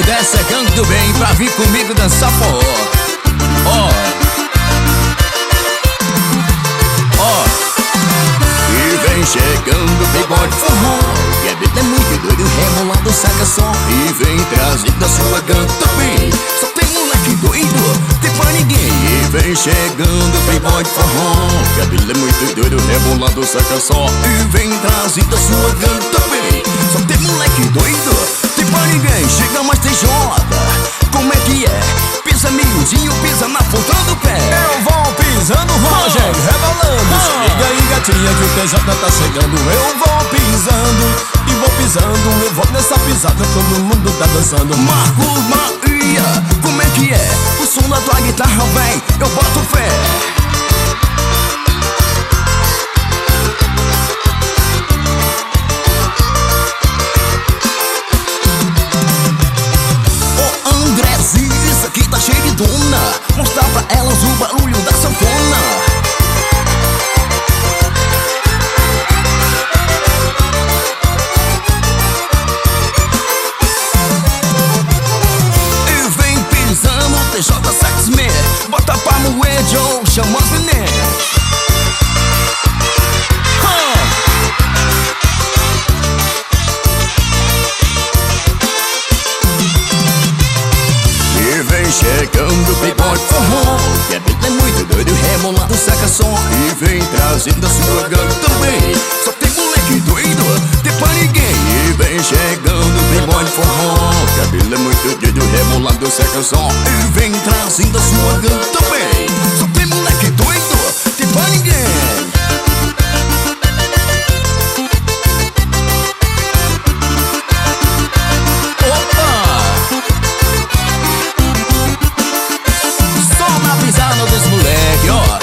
Desce a gangue do bem pra vir comigo dançar forró. Ó, ó. E vem chegando o playboy de forró, que a vida é muito doido, rebolando saca só. E vem trazendo a sua gangue também. Só tem moleque doido, tem pra ninguém. E vem chegando o playboy de forró, que a vida é muito doido, rebolando saca só. E vem trazendo a sua gangue também. Só tem moleque doido, tem pra ninguém. Chega mais TJ, como é que é? Pisa miudinho, pisa na ponta do pé. Eu vou pisando, Roger, rebolando. Se liga aí, gatinha, que o TJ tá chegando. Eu vou pisando e vou pisando. Eu vou nessa pisada, todo mundo tá dançando. Marcos Maria, como é que é? O som da tua guitarra vem, eu boto fé. Ô Andrezinho, isso aqui tá cheio de dona. Mostrar pra elas o barulho da sanfona. TJ Saxman, bota pra moer, Joe, chama as meninas. E vem chegando o playboy de forró, que a vida é muito doido, rebolado saca só. E vem trazendo a sua gangue também. Só tem moleque doido, tem pra ninguém. E vem chegando o playboy de forró, que a vida é muito doido, rebolado saca só. E vem trazendo a sua gangue também. Só tem moleque doido, tem pra ninguém. Dos moleque, ó.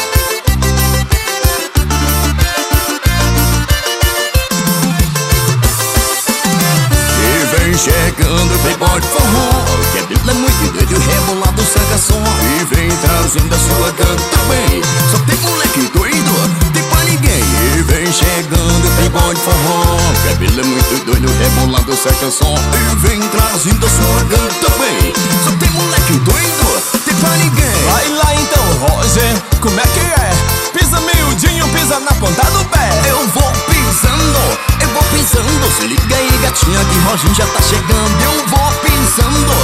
E vem chegando o playboy de forró, que a Bíblia é muito doido, rebolado saca som. E vem trazendo a sua gangue também. Só tem moleque doido, tem pra ninguém. E vem chegando o playboy de forró, que a Bíblia é muito doido, rebolado saca som. E vem trazendo a sua gangue também. Só tem moleque doido, tem pra ninguém. Vai lá então, Roger, como é que é? Pisa miudinho, pisa na ponta do pé. Eu vou pisando, eu vou pisando. Se liga aí, gatinha, que Roginho já tá chegando. Eu vou pisando,